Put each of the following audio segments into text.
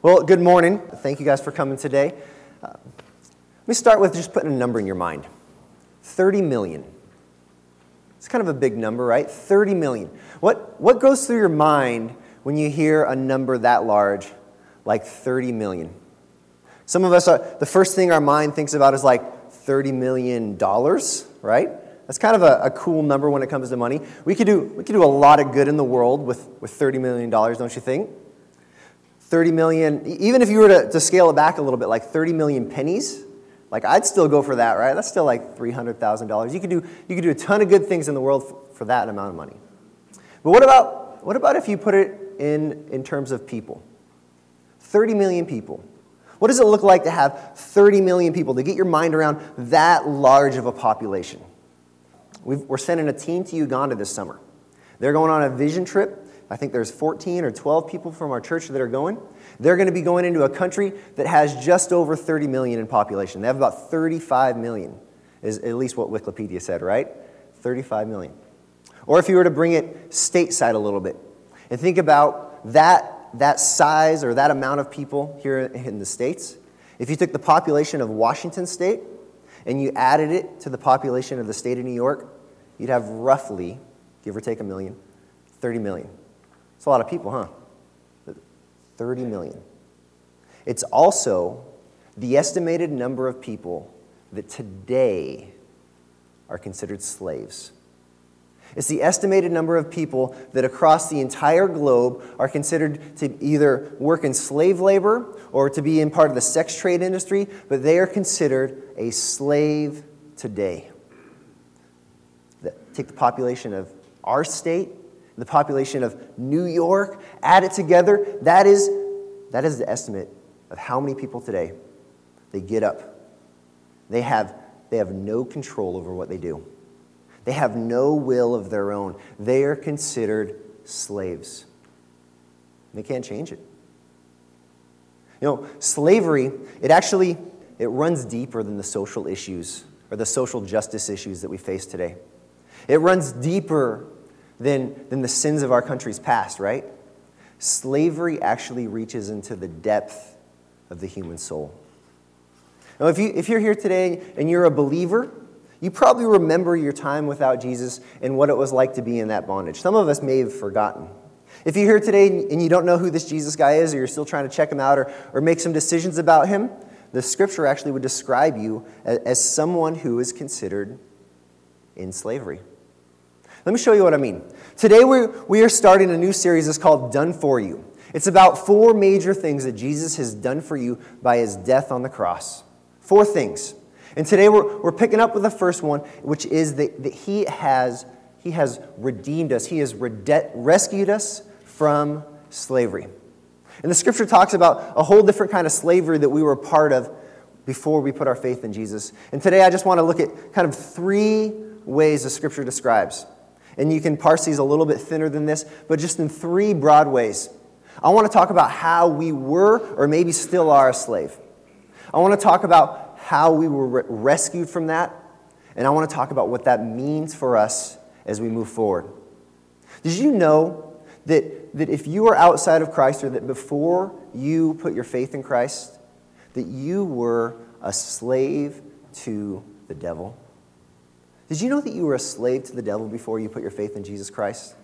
Well, good morning. Thank you guys for coming today. Let me start with just putting a number in your mind. 30 million. It's kind of a big number, right? 30 million. What goes through your mind when you hear a number that large, like 30 million? Some of us, the first thing our mind thinks about is like $30 million, right? That's kind of a cool number when it comes to money. We could do a lot of good in the world with $30 million, don't you think? 30 million, even if you were to scale it back a little bit, like 30 million pennies, like I'd still go for that, right? That's still like $300,000. You could do a ton of good things in the world for that amount of money. But what about if you put it in terms of people? 30 million people. What does it look like to have 30 million people, to get your mind around that large of a population? We're sending a team to Uganda this summer. They're going on a vision trip. I think there's 14 or 12 people from our church that are going. They're going to be going into a country that has just over 30 million in population. They have about 35 million, is at least what Wikipedia said, right? 35 million. Or if you were to bring it stateside a little bit and think about that size or that amount of people here in the States. If you took the population of Washington State and you added it to the population of the state of New York, you'd have roughly, give or take a million, 30 million. It's a lot of people, huh? 30 million. It's also the estimated number of people that today are considered slaves. It's the estimated number of people that across the entire globe are considered to either work in slave labor or to be in part of the sex trade industry, but they are considered a slave today. Take the population of our state, the population of New York, add it together, that is the estimate of how many people today, they get up. They have no control over what they do. They have no will of their own. They are considered slaves. They can't change it. You know, slavery, it runs deeper than the social issues or the social justice issues that we face today. It runs deeper than the sins of our country's past, right? Slavery actually reaches into the depth of the human soul. Now, if you're here today and you're a believer, you probably remember your time without Jesus and what it was like to be in that bondage. Some of us may have forgotten. If you're here today and you don't know who this Jesus guy is, or you're still trying to check him out or make some decisions about him, the scripture actually would describe you as someone who is considered in slavery. Let me show you what I mean. Today we are starting a new series that's called Done For You. It's about 4 major things that Jesus has done for you by his death on the cross. 4 things. And today we're picking up with the first one, which is that he has redeemed us. He has rescued us from slavery. And the scripture talks about a whole different kind of slavery that we were a part of before we put our faith in Jesus. And today I just want to look at kind of 3 ways the scripture describes. And you can parse these a little bit thinner than this, but just in 3 broad ways. I want to talk about how we were, or maybe still are, a slave. I want to talk about how we were rescued from that, and I want to talk about what that means for us as we move forward. Did you know that if you are outside of Christ, or that before you put your faith in Christ, that you were a slave to the devil? Did you know that you were a slave to the devil before you put your faith in Jesus Christ?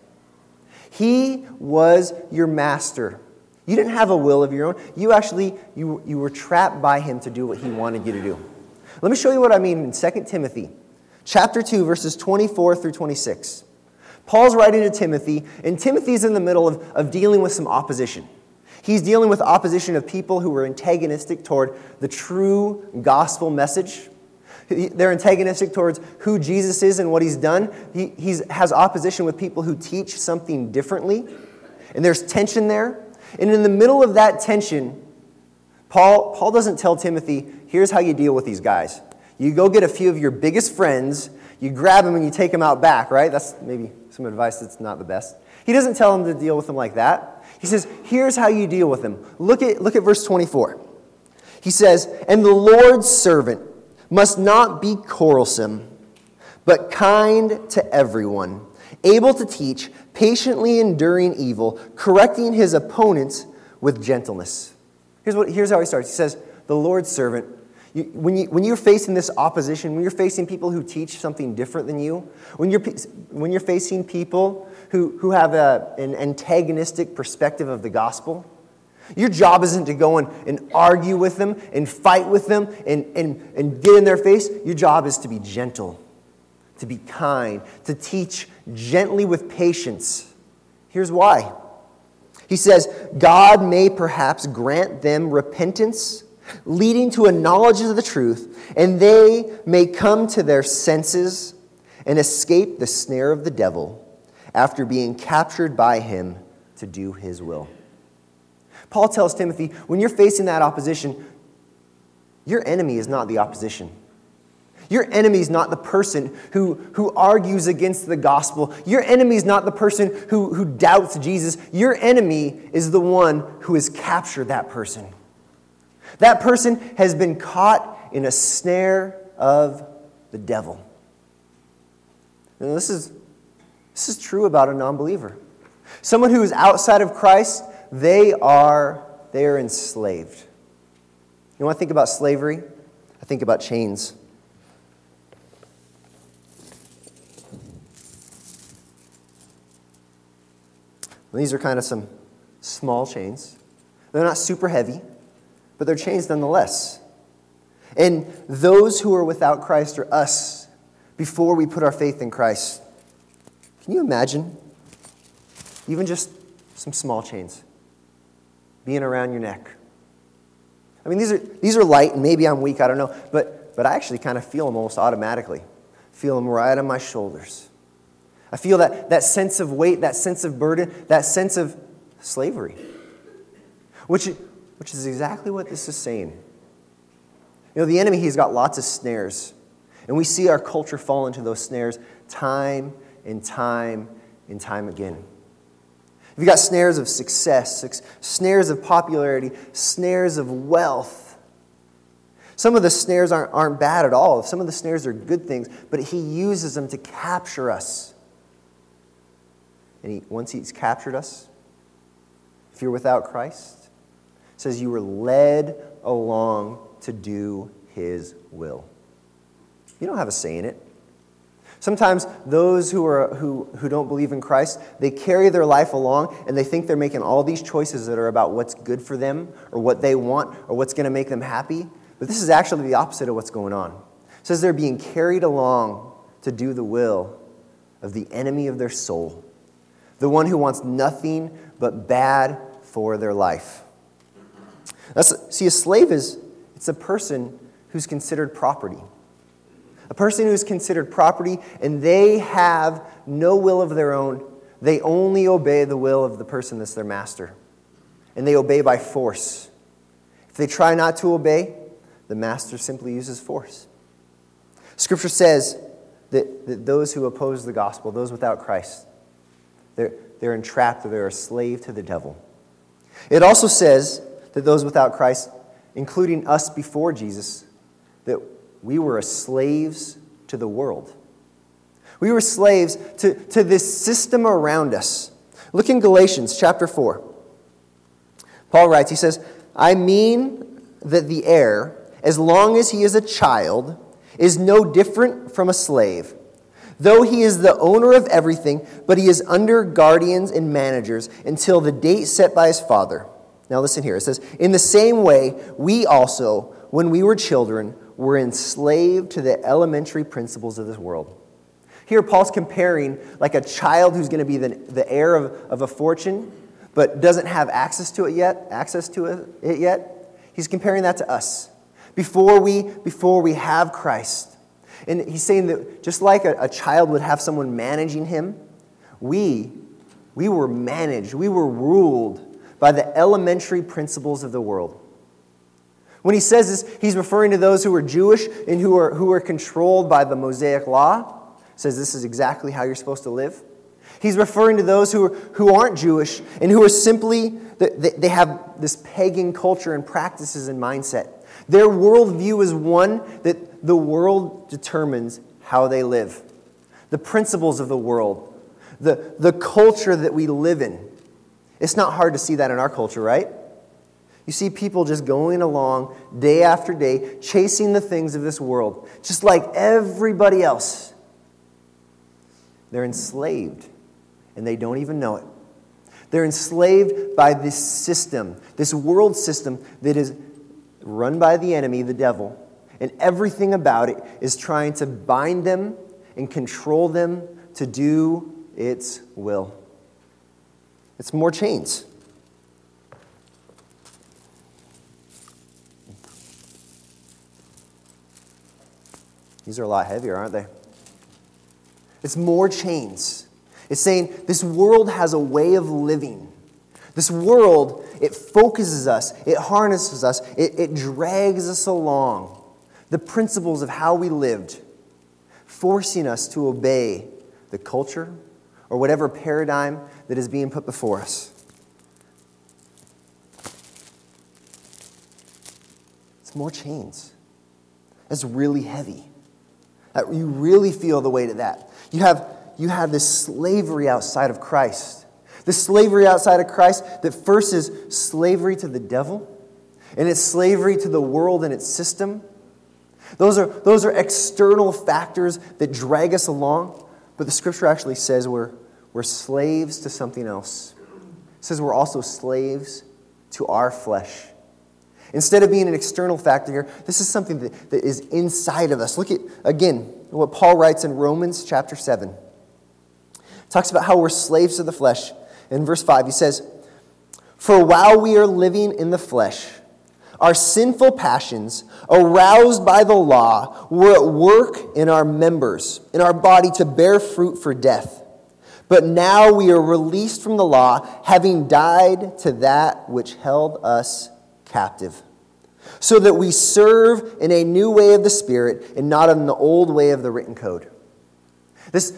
He was your master. You didn't have a will of your own. You were trapped by him to do what he wanted you to do. Let me show you what I mean in 2 Timothy, chapter 2, verses 24 through 26. Paul's writing to Timothy, and Timothy's in the middle of dealing with some opposition. He's dealing with opposition of people who were antagonistic toward the true gospel message. They're antagonistic towards who Jesus is and what he's done. He has opposition with people who teach something differently. And there's tension there. And in the middle of that tension, Paul doesn't tell Timothy, here's how you deal with these guys. You go get a few of your biggest friends, you grab them and you take them out back, right? That's maybe some advice that's not the best. He doesn't tell them to deal with them like that. He says, here's how you deal with them. Look at verse 24. He says, and the Lord's servant must not be quarrelsome, but kind to everyone, able to teach, patiently enduring evil, correcting his opponents with gentleness. Here's how he starts. He says, the Lord's servant. When you're facing this opposition, when you're facing people who teach something different than you, when you're facing people who have an antagonistic perspective of the gospel, your job isn't to go and argue with them and fight with them and get in their face. Your job is to be gentle, to be kind, to teach gently with patience. Here's why. He says, God may perhaps grant them repentance, leading to a knowledge of the truth, and they may come to their senses and escape the snare of the devil after being captured by him to do his will. Paul tells Timothy, when you're facing that opposition, your enemy is not the opposition. Your enemy is not the person who argues against the gospel. Your enemy is not the person who doubts Jesus. Your enemy is the one who has captured that person. That person has been caught in a snare of the devil. And this is true about a non-believer. Someone who is outside of Christ, they are enslaved. You want to think about slavery? I think about chains. These are kind of some small chains. They're not super heavy, but they're chains nonetheless. And those who are without Christ are us before we put our faith in Christ. Can you imagine even just some small chains being around your neck? I mean, these are light, and maybe I'm weak, I don't know, but I actually kind of feel them almost automatically. Feel them right on my shoulders. I feel that sense of weight, that sense of burden, that sense of slavery, which is exactly what this is saying. You know, the enemy, he's got lots of snares, and we see our culture fall into those snares time and time and time again. You've got snares of success, snares of popularity, snares of wealth. Some of the snares aren't bad at all. Some of the snares are good things, but he uses them to capture us. And once he's captured us, if you're without Christ, it says you were led along to do his will. You don't have a say in it. Sometimes those who don't believe in Christ, they carry their life along and they think they're making all these choices that are about what's good for them or what they want or what's going to make them happy. But this is actually the opposite of what's going on. It says they're being carried along to do the will of the enemy of their soul, the one who wants nothing but bad for their life. A slave it's a person who's considered property. A person who is considered property, and they have no will of their own. They only obey the will of the person that's their master. And they obey by force. If they try not to obey, the master simply uses force. Scripture says that those who oppose the gospel, those without Christ, they're entrapped or they're a slave to the devil. It also says that those without Christ, including us before Jesus, that we were slaves to the world. We were slaves to this system around us. Look in Galatians chapter 4. Paul writes, he says, I mean that the heir, as long as he is a child, is no different from a slave, though he is the owner of everything, but he is under guardians and managers until the date set by his father. Now listen here. It says, in the same way, we also, when we were children, were enslaved to the elementary principles of this world. Here Paul's comparing like a child who's going to be the heir of a fortune, but doesn't have access to it yet. He's comparing that to us. Before we have Christ. And he's saying that just like a child would have someone managing him, we were managed, we were ruled by the elementary principles of the world. When he says this, he's referring to those who are Jewish and who are controlled by the Mosaic law. He says this is exactly how you're supposed to live. He's referring to those who aren't Jewish and who are simply, they have this pagan culture and practices and mindset. Their worldview is one that the world determines how they live. The principles of the world, the culture that we live in. It's not hard to see that in our culture, right? You see people just going along day after day, chasing the things of this world, just like everybody else. They're enslaved, and they don't even know it. They're enslaved by this system, this world system that is run by the enemy, the devil, and everything about it is trying to bind them and control them to do its will. It's more chains. These are a lot heavier, aren't they? It's more chains. It's saying this world has a way of living. This world, it focuses us, it harnesses us, it drags us along. The principles of how we lived, forcing us to obey the culture or whatever paradigm that is being put before us. It's more chains. It's really heavy. You really feel the weight of that. You have this slavery outside of Christ. This slavery outside of Christ that first is slavery to the devil, and it's slavery to the world and its system. Those are external factors that drag us along, but the Scripture actually says we're slaves to something else. It says we're also slaves to our flesh. Instead of being an external factor here, this is something that is inside of us. Look at, again, what Paul writes in Romans chapter 7. It talks about how we're slaves to the flesh. In verse 5, he says, "For while we are living in the flesh, our sinful passions, aroused by the law, were at work in our members, in our body to bear fruit for death. But now we are released from the law, having died to that which held us captive, so that we serve in a new way of the Spirit and not in the old way of the written code." This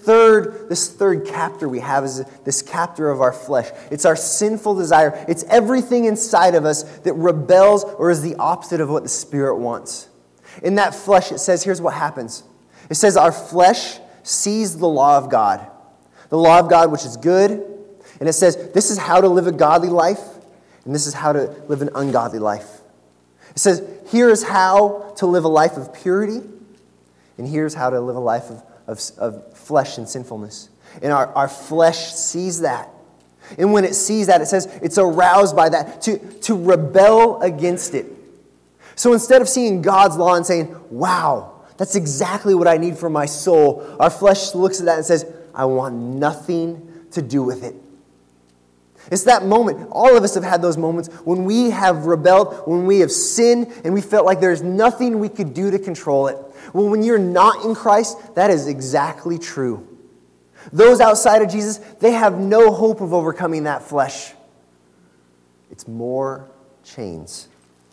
third captor we have is this captor of our flesh. It's our sinful desire. It's everything inside of us that rebels or is the opposite of what the Spirit wants. In that flesh, it says, here's what happens. It says our flesh sees the law of God. The law of God, which is good. And it says, this is how to live a godly life, and this is how to live an ungodly life. It says, here is how to live a life of purity, and here's how to live a life of flesh and sinfulness. And our flesh sees that. And when it sees that, it says it's aroused by that to rebel against it. So instead of seeing God's law and saying, wow, that's exactly what I need for my soul, our flesh looks at that and says, I want nothing to do with it. It's that moment. All of us have had those moments when we have rebelled, when we have sinned, and we felt like there's nothing we could do to control it. Well, when you're not in Christ, that is exactly true. Those outside of Jesus, they have no hope of overcoming that flesh. It's more chains.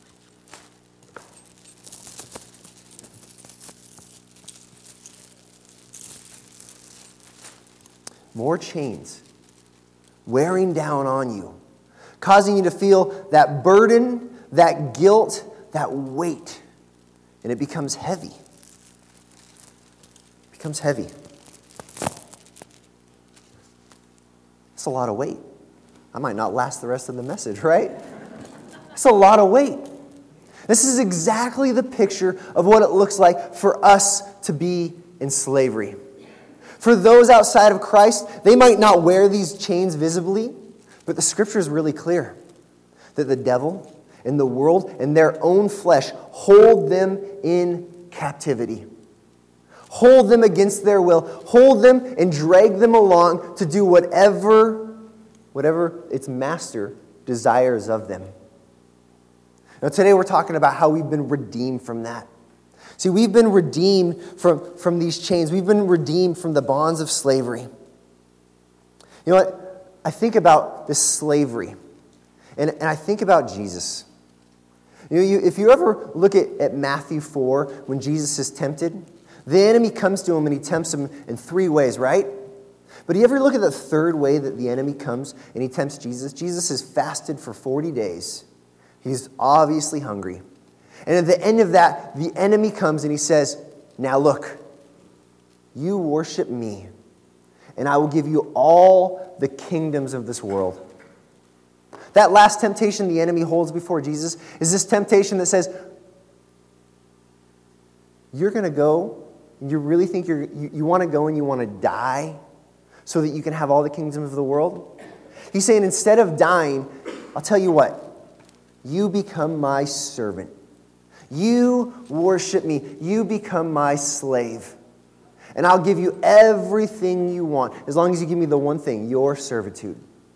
More chains wearing down on you, causing you to feel that burden, that guilt, that weight, and it becomes heavy. It becomes heavy. It's a lot of weight. I might not last the rest of the message, right? It's a lot of weight. This is exactly the picture of what it looks like for us to be in slavery. For those outside of Christ, they might not wear these chains visibly, but the Scripture is really clear that the devil and the world and their own flesh hold them in captivity. Hold them against their will. Hold them and drag them along to do whatever its master desires of them. Now today we're talking about how we've been redeemed from that. See, we've been redeemed from these chains. We've been redeemed from the bonds of slavery. You know what? I think about this slavery, and I think about Jesus. If you ever look at Matthew 4, when Jesus is tempted, the enemy comes to him and he tempts him in 3 ways, right? But do you ever look at the third way that the enemy comes and he tempts Jesus? Jesus has fasted for 40 days. He's obviously hungry. And at the end of that, the enemy comes and he says, now look, you worship me, and I will give you all the kingdoms of this world. That last temptation the enemy holds before Jesus is this temptation that says, you're going to go, you really think you want to go and you want to die so that you can have all the kingdoms of the world? He's saying, instead of dying, I'll tell you what, you become my servant. You worship me. You become my slave. And I'll give you everything you want, as long as you give me the one thing, your servitude.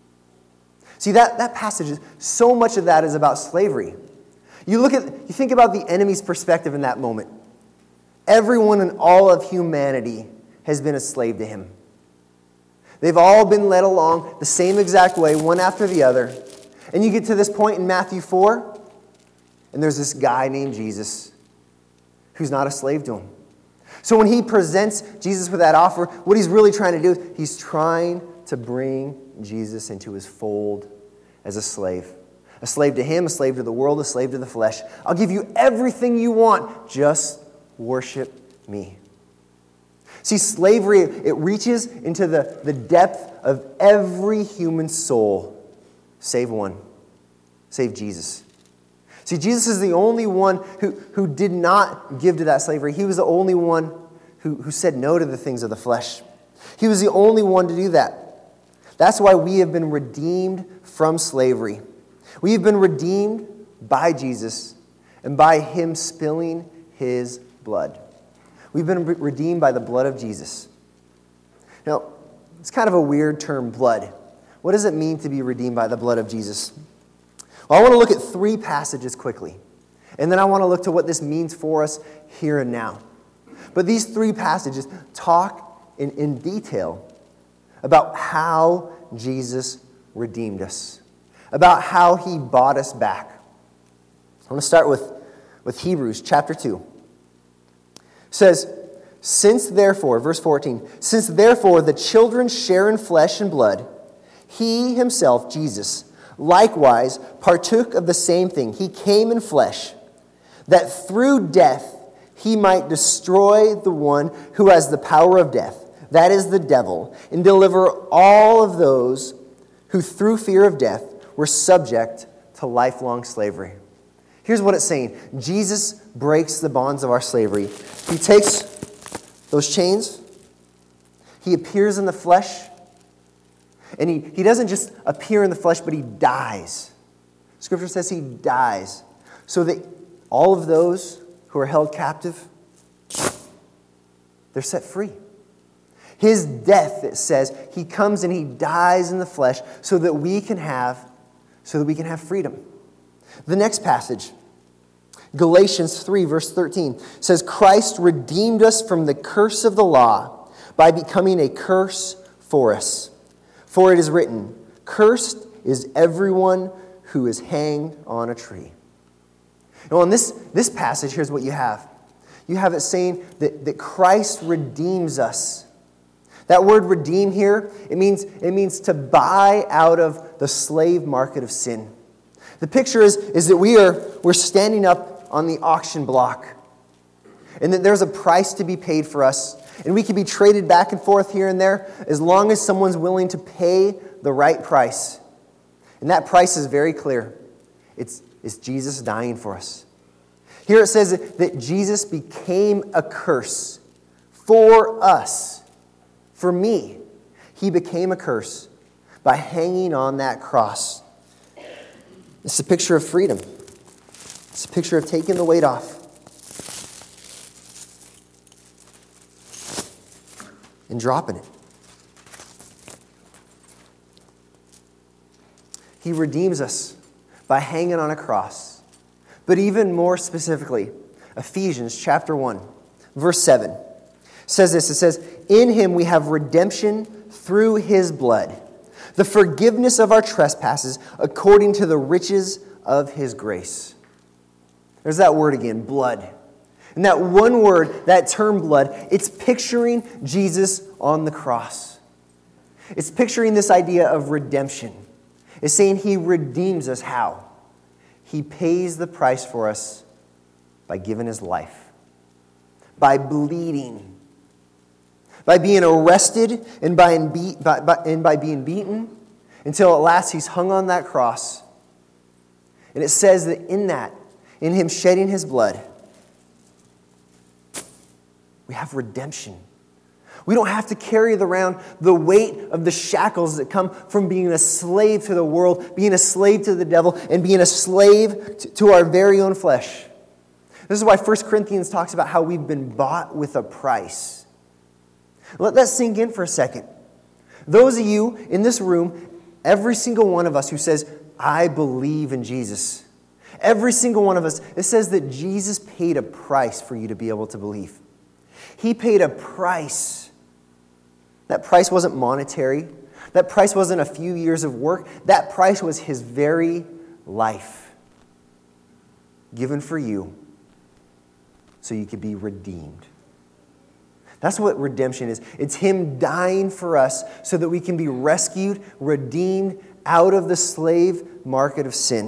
See, that passage, so much of that is about slavery. You think about the enemy's perspective in that moment. Everyone in all of humanity has been a slave to him. They've all been led along the same exact way, one after the other. And you get to this point in Matthew 4, and there's this guy named Jesus who's not a slave to him. So when he presents Jesus with that offer, what he's really trying to do is he's trying to bring Jesus into his fold as a slave. A slave to him, a slave to the world, a slave to the flesh. I'll give you everything you want. Just worship me. See, slavery, it reaches into the depth of every human soul, save one, save Jesus. See, Jesus is the only one who did not give to that slavery. He was the only one who said no to the things of the flesh. He was the only one to do that. That's why we have been redeemed from slavery. We have been redeemed by Jesus and by him spilling his blood. We've been redeemed by the blood of Jesus. Now, it's kind of a weird term, blood. What does it mean to be redeemed by the blood of Jesus? Well, I want to look at 3 passages quickly. And then I want to look to what this means for us here and now. But these 3 passages talk in detail about how Jesus redeemed us, about how he bought us back. I want to start with Hebrews chapter 2. It says, since therefore, verse 14, since therefore the children share in flesh and blood, he himself, Jesus, likewise partook of the same thing. He came in flesh, that through death he might destroy the one who has the power of death, that is the devil, and deliver all of those who through fear of death were subject to lifelong slavery. Here's what it's saying. Jesus breaks the bonds of our slavery. He takes those chains, he appears in the flesh, and he doesn't just appear in the flesh, but he dies. Scripture says he dies so that all of those who are held captive, they're set free. His death, it says, he comes and he dies in the flesh so that we can have freedom. The next passage, Galatians 3, verse 13, says, Christ redeemed us from the curse of the law by becoming a curse for us. For it is written, cursed is everyone who is hanged on a tree. Now, in this passage, here's what you have. You have it saying that Christ redeems us. That word redeem here, it means to buy out of the slave market of sin. The picture is that we're standing up on the auction block, and that there's a price to be paid for us, and we can be traded back and forth here and there as long as someone's willing to pay the right price. And that price is very clear. It's Jesus dying for us. Here it says that Jesus became a curse for us. For me, he became a curse by hanging on that cross. It's a picture of freedom. It's a picture of taking the weight off and dropping it. He redeems us by hanging on a cross. But even more specifically, Ephesians chapter 1, verse 7 says this. It says, in him we have redemption through his blood, the forgiveness of our trespasses according to the riches of his grace. There's that word again, blood. And that one word, that term blood, it's picturing Jesus on the cross. It's picturing this idea of redemption. It's saying he redeems us. How? He pays the price for us by giving his life, by bleeding, by being arrested and by being beaten until at last he's hung on that cross And it says that in him shedding his blood, we have redemption. We don't have to carry around the weight of the shackles that come from being a slave to the world, being a slave to the devil, and being a slave to our very own flesh. This is why 1 Corinthians talks about how we've been bought with a price. Let that sink in for a second. Those of you in this room, every single one of us who says, I believe in Jesus. Every single one of us, it says that Jesus paid a price for you to be able to believe. He paid a price. That price wasn't monetary. That price wasn't a few years of work. That price was his very life given for you so you could be redeemed. That's what redemption is. It's him dying for us so that we can be rescued, redeemed out of the slave market of sin.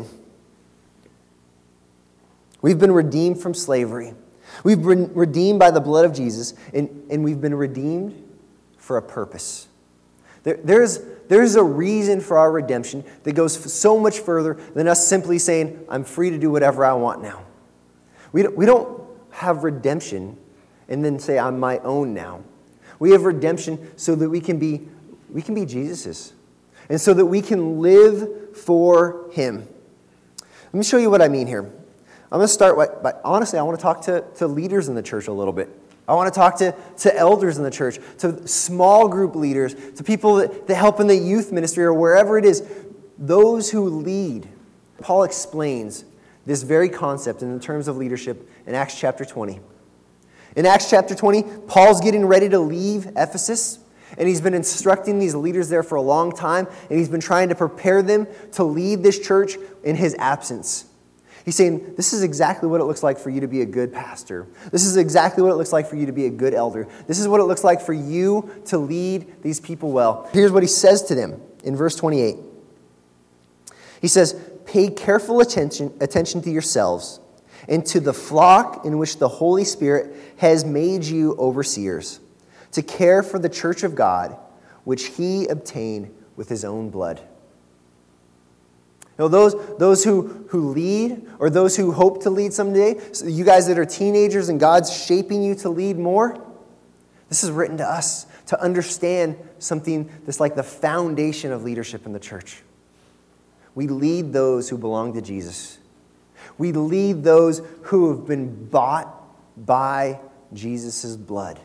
We've been redeemed from slavery. We've been redeemed by the blood of Jesus, and we've been redeemed for a purpose. There's a reason for our redemption that goes so much further than us simply saying, I'm free to do whatever I want now. We don't have redemption and then say, I'm my own now. We have redemption so that we can be Jesus's, and so that we can live for him. Let me show you what I mean here. I'm going to start by honestly, I want to talk to leaders in the church a little bit. I want to talk to elders in the church, to small group leaders, to people that help in the youth ministry or wherever it is. Those who lead. Paul explains this very concept in terms of leadership in Acts chapter 20. In Acts chapter 20, Paul's getting ready to leave Ephesus, and he's been instructing these leaders there for a long time, and he's been trying to prepare them to lead this church in his absence. He's saying, this is exactly what it looks like for you to be a good pastor. This is exactly what it looks like for you to be a good elder. This is what it looks like for you to lead these people well. Here's what he says to them in verse 28. He says, pay careful attention to yourselves and to the flock in which the Holy Spirit has made you overseers, to care for the church of God, which he obtained with his own blood. You know, those who lead, or those who hope to lead someday, so you guys that are teenagers and God's shaping you to lead more, this is written to us to understand something that's like the foundation of leadership in the church. We lead those who belong to Jesus. We lead those who have been bought by Jesus' blood.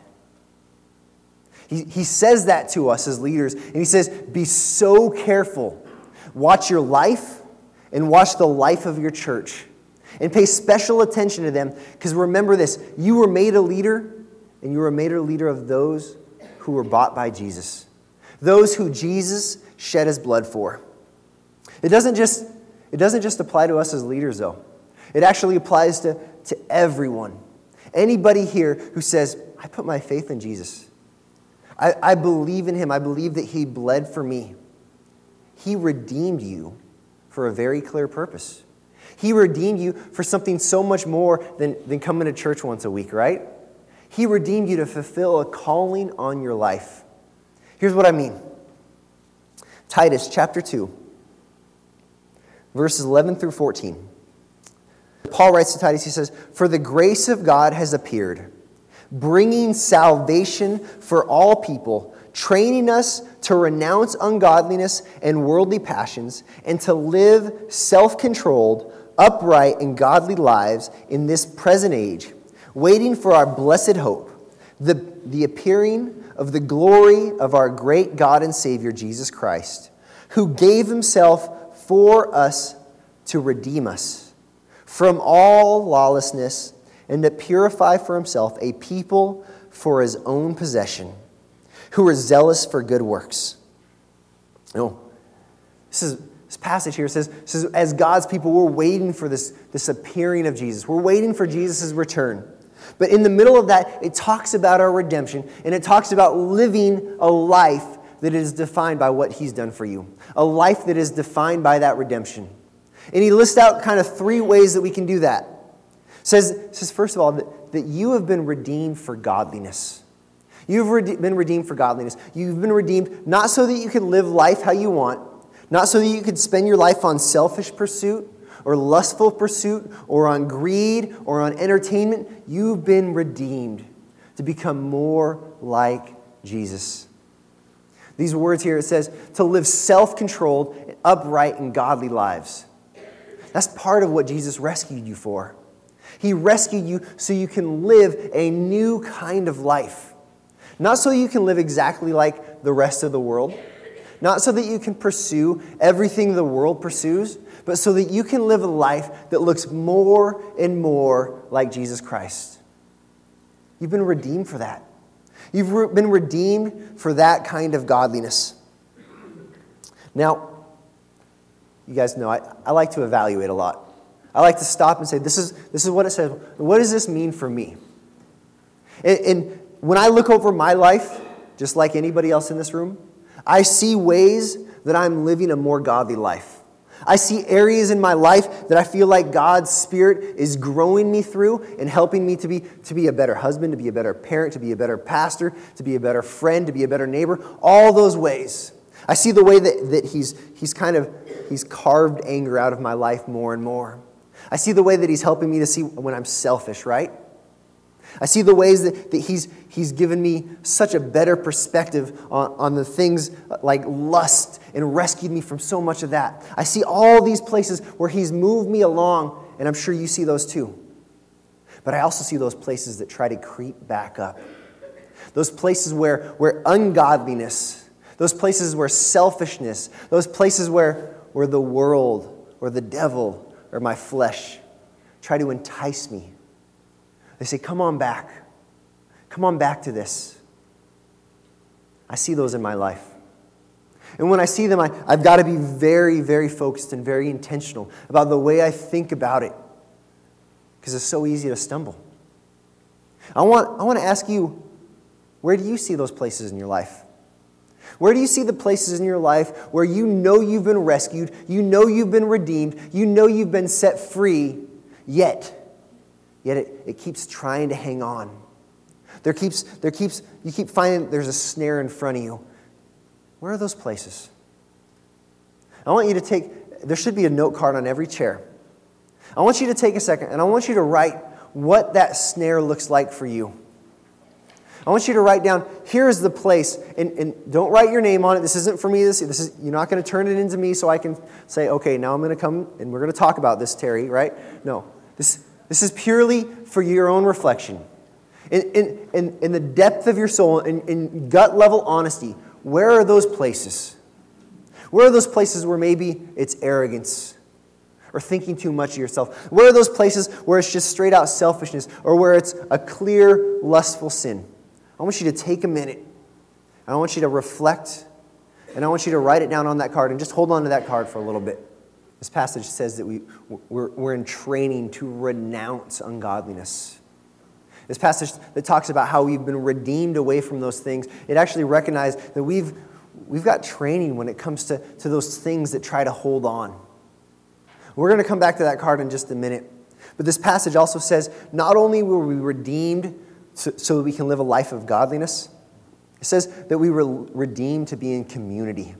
He says that to us as leaders, and he says, be so careful. Watch your life and watch the life of your church. And pay special attention to them, because remember this, you were made a leader, and you were made a leader of those who were bought by Jesus. Those who Jesus shed his blood for. It doesn't just apply to us as leaders, though. It actually applies to everyone. Anybody here who says, I put my faith in Jesus. I believe in him. I believe that he bled for me. He redeemed you for a very clear purpose. He redeemed you for something so much more than coming to church once a week, right? He redeemed you to fulfill a calling on your life. Here's what I mean. Titus chapter 2, verses 11 through 14. Paul writes to Titus, he says, for the grace of God has appeared, bringing salvation for all people, training us to renounce ungodliness and worldly passions, and to live self-controlled, upright, and godly lives in this present age, waiting for our blessed hope, the appearing of the glory of our great God and Savior, Jesus Christ, who gave himself for us to redeem us from all lawlessness and to purify for himself a people for his own possession, who are zealous for good works. This passage here says, as God's people, we're waiting for this appearing of Jesus. We're waiting for Jesus' return. But in the middle of that, it talks about our redemption, and it talks about living a life that is defined by what he's done for you. A life that is defined by that redemption. And he lists out kind of three ways that we can do that. It says first of all, that you have been redeemed for godliness. You've been redeemed for godliness. You've been redeemed not so that you could live life how you want, not so that you could spend your life on selfish pursuit or lustful pursuit or on greed or on entertainment. You've been redeemed to become more like Jesus. These words here, it says, to live self-controlled, upright, and godly lives. That's part of what Jesus rescued you for. He rescued you so you can live a new kind of life. Not so you can live exactly like the rest of the world. Not so that you can pursue everything the world pursues, but so that you can live a life that looks more and more like Jesus Christ. You've been redeemed for that. You've been redeemed for that kind of godliness. Now, you guys know I like to evaluate a lot. I like to stop and say, this is what it says. What does this mean for me? And when I look over my life, just like anybody else in this room, I see ways that I'm living a more godly life. I see areas in my life that I feel like God's Spirit is growing me through and helping me to be a better husband, to be a better parent, to be a better pastor, to be a better friend, to be a better neighbor. All those ways. I see the way that he's carved anger out of my life more and more. I see the way that he's helping me to see when I'm selfish, right? I see the ways that he's given me such a better perspective on the things like lust and rescued me from so much of that. I see all these places where he's moved me along, and I'm sure you see those too. But I also see those places that try to creep back up. Those places where ungodliness, those places where selfishness, those places where the world or the devil or my flesh try to entice me. They say, come on back. Come on back to this. I see those in my life. And when I see them, I've got to be very, very focused and very intentional about the way I think about it. Because it's so easy to stumble. I want to ask you, where do you see those places in your life? Where do you see the places in your life where you know you've been rescued, you know you've been redeemed, you know you've been set free, yet it keeps trying to hang on. You keep finding there's a snare in front of you. Where are those places? I want you to there should be a note card on every chair. I want you to take a second and I want you to write what that snare looks like for you. I want you to write down, here's the place, and don't write your name on it. This isn't for me. You're not going to turn it into me so I can say, okay, now I'm going to come and we're going to talk about this, Terry, right? No, this is purely for your own reflection. In the depth of your soul, in gut level honesty, where are those places? Where are those places where maybe it's arrogance or thinking too much of yourself? Where are those places where it's just straight out selfishness or where it's a clear, lustful sin? I want you to take a minute. I want you to reflect, and I want you to write it down on that card and just hold on to that card for a little bit. This passage says that we're in training to renounce ungodliness. This passage that talks about how we've been redeemed away from those things, it actually recognizes that we've got training when it comes to those things that try to hold on. We're going to come back to that card in just a minute. But this passage also says not only were we redeemed so that we can live a life of godliness, it says that we were redeemed to be in community.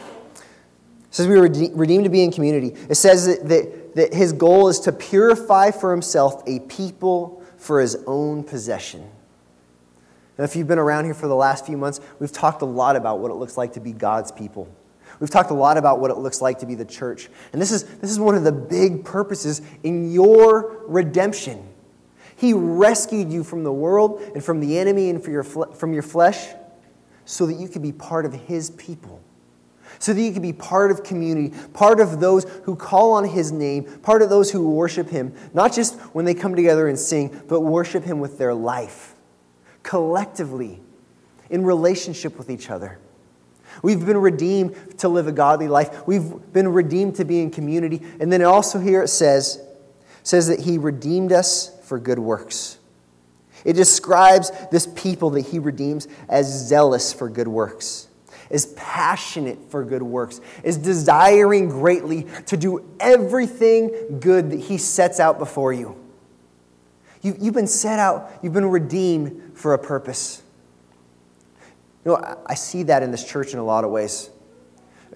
It says we were redeemed to be in community. It says that his goal is to purify for himself a people for his own possession. Now, if you've been around here for the last few months, we've talked a lot about what it looks like to be God's people. We've talked a lot about what it looks like to be the church. And this is one of the big purposes in your redemption. He rescued you from the world and from the enemy and from your flesh so that you could be part of his people. So that you could be part of community, part of those who call on his name, part of those who worship him, not just when they come together and sing, but worship him with their life, collectively, in relationship with each other. We've been redeemed to live a godly life. We've been redeemed to be in community. And then also here it says that he redeemed us for good works. It describes this people that he redeems as zealous for good works, as passionate for good works, as desiring greatly to do everything good that he sets out before you. You've been set out, you've been redeemed for a purpose. You know, I see that in this church in a lot of ways.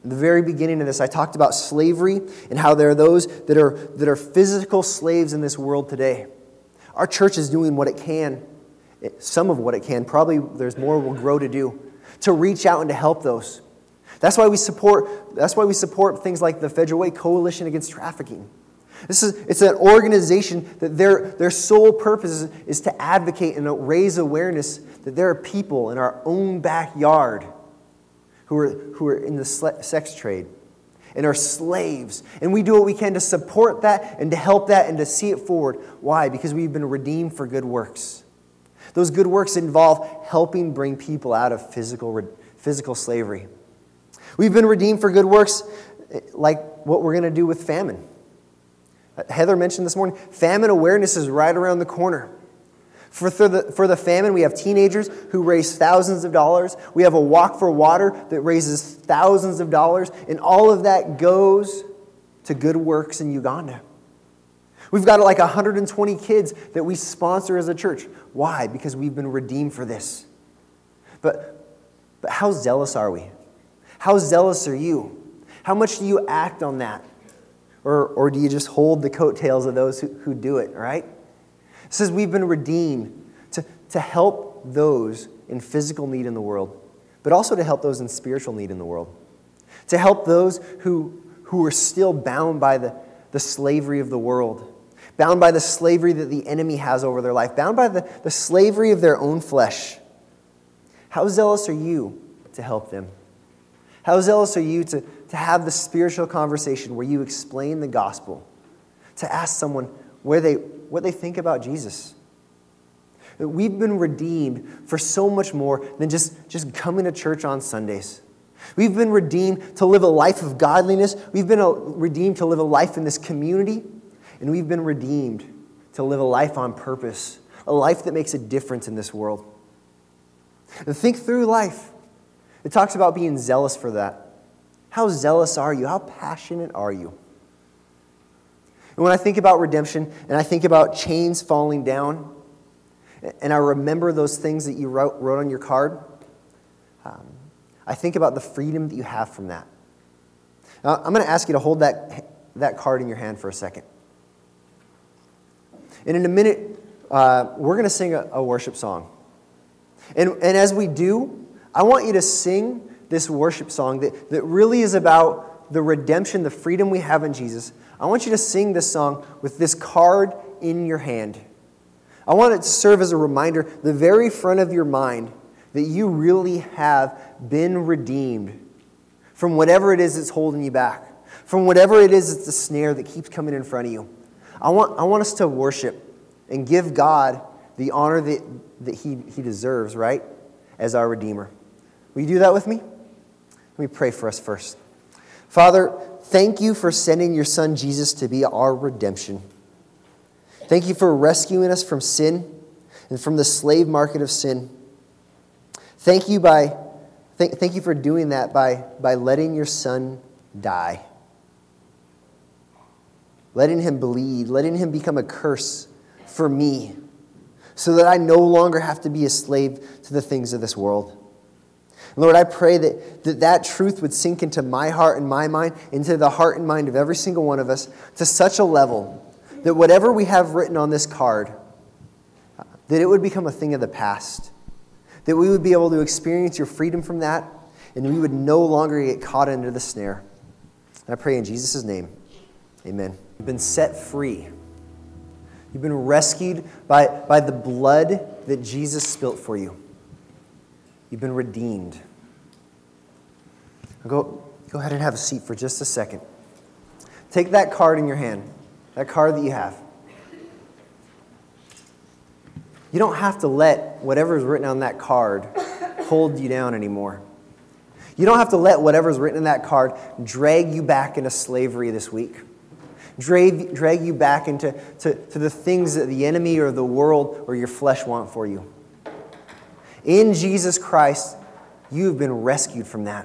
In the very beginning of this, I talked about slavery and how there are those that are physical slaves in this world today. Our church is doing what it can, some of what it can. Probably there's more we'll grow to do, to reach out and to help those. That's why we support things like the Federal Way Coalition Against Trafficking. It's an organization that their sole purpose is to advocate and raise awareness that there are people in our own backyard who are in the sex trade and are slaves. And we do what we can to support that and to help that and to see it forward. Why? Because we've been redeemed for good works. Those good works involve helping bring people out of physical slavery. We've been redeemed for good works like what we're going to do with famine. Heather mentioned this morning, famine awareness is right around the corner. For the famine, we have teenagers who raise thousands of dollars. We have a Walk for Water that raises thousands of dollars. And all of that goes to good works in Uganda. We've got like 120 kids that we sponsor as a church. Why? Because we've been redeemed for this. But how zealous are we? How zealous are you? How much do you act on that? Or do you just hold the coattails of those who do it, right? It says we've been redeemed to help those in physical need in the world, but also to help those in spiritual need in the world. To help those who are still bound by the slavery of the world, bound by the slavery that the enemy has over their life, bound by the slavery of their own flesh. How zealous are you to help them? How zealous are you to have the spiritual conversation where you explain the gospel, to ask someone what they think about Jesus? We've been redeemed for so much more than just coming to church on Sundays. We've been redeemed to live a life of godliness. We've been redeemed to live a life in this community. And we've been redeemed to live a life on purpose, a life that makes a difference in this world. And think through life. It talks about being zealous for that. How zealous are you? How passionate are you? And when I think about redemption and I think about chains falling down, and I remember those things that you wrote on your card, I think about the freedom that you have from that. Now, I'm going to ask you to hold that card in your hand for a second. And in a minute, we're going to sing a worship song. And as we do, I want you to sing this worship song that really is about the redemption, the freedom we have in Jesus. I want you to sing this song with this card in your hand. I want it to serve as a reminder, the very front of your mind, that you really have been redeemed from whatever it is that's holding you back, from whatever it is that's the snare that keeps coming in front of you. I want us to worship and give God the honor that He deserves, right, as our Redeemer. Will you do that with me? Let me pray for us first. Father, thank you for sending your Son Jesus to be our redemption. Thank you for rescuing us from sin and from the slave market of sin. Thank you for doing that by letting your Son die. Letting him bleed, letting him become a curse for me, so that I no longer have to be a slave to the things of this world. Lord, I pray that truth would sink into my heart and my mind, into the heart and mind of every single one of us, to such a level that whatever we have written on this card, that it would become a thing of the past, that we would be able to experience your freedom from that, and we would no longer get caught into the snare. And I pray in Jesus' name, amen. You've been set free. You've been rescued by the blood that Jesus spilt for you. You've been redeemed. Go ahead and have a seat for just a second. Take that card in your hand, that card that you have. You don't have to let whatever's written on that card hold you down anymore. You don't have to let whatever's written in that card drag you back into slavery this week. Drag you back into the things that the enemy or the world or your flesh want for you. In Jesus Christ, you have been rescued from that.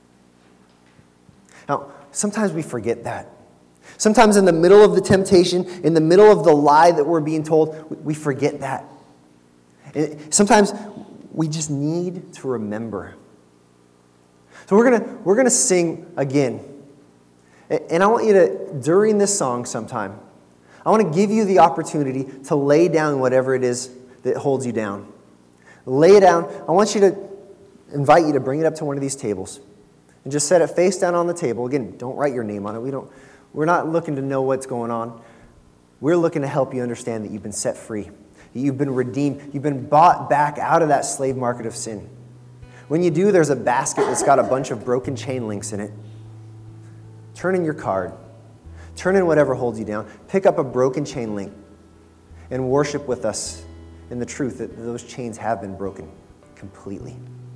Now, sometimes we forget that. Sometimes in the middle of the temptation, in the middle of the lie that we're being told, we forget that. And sometimes we just need to remember. So we're gonna sing again. And I want you to, during this song sometime, I want to give you the opportunity to lay down whatever it is that holds you down. Lay it down. I want you to invite you to bring it up to one of these tables and just set it face down on the table. Again, don't write your name on it. We're not looking to know what's going on. We're looking to help you understand that you've been set free, that you've been redeemed, you've been bought back out of that slave market of sin. When you do, there's a basket that's got a bunch of broken chain links in it. Turn in your card. Turn in whatever holds you down. Pick up a broken chain link and worship with us in the truth that those chains have been broken completely.